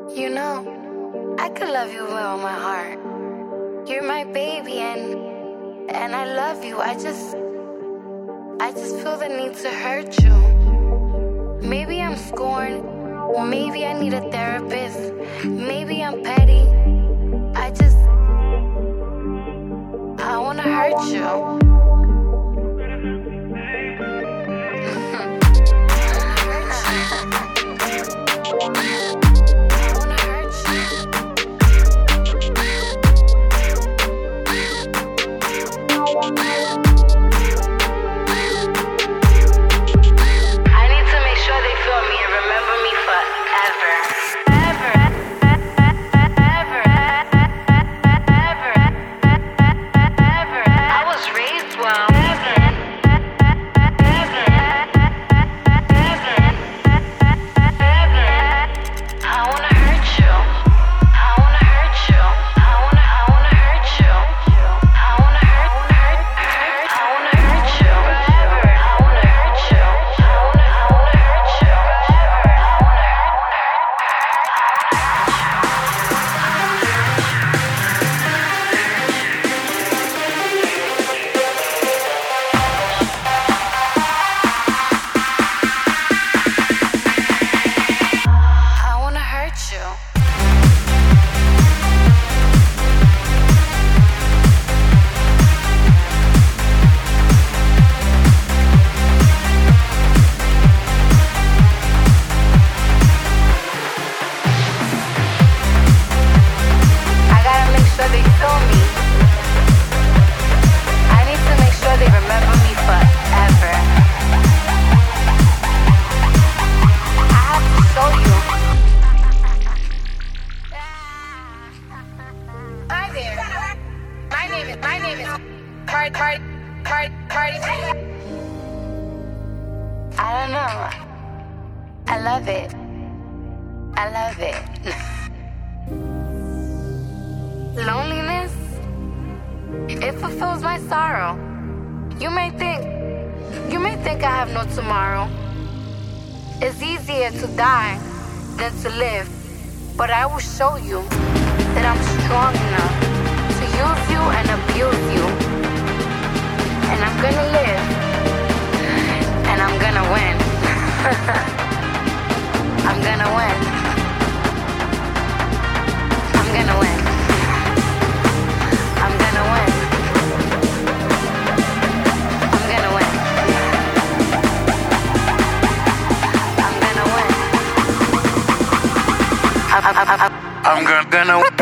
You know, I could love you with all my heart. You're my baby and I love you. I just feel the need to hurt you. Maybe I'm scorned. Maybe I need a therapist. Maybe I'm petty. I wanna hurt you. My name is Cardi B. I don't know. I love it. I love it. Loneliness, it fulfills my sorrow. You may think I have no tomorrow. It's easier to die than to live, but I will show you that I'm strong enough to use you and abuse you. And I'm gonna live, and I'm gonna win. I'm gonna win. I'm gonna win. I'm gonna win. I'm gonna win. I'm gonna win. I'm gonna win.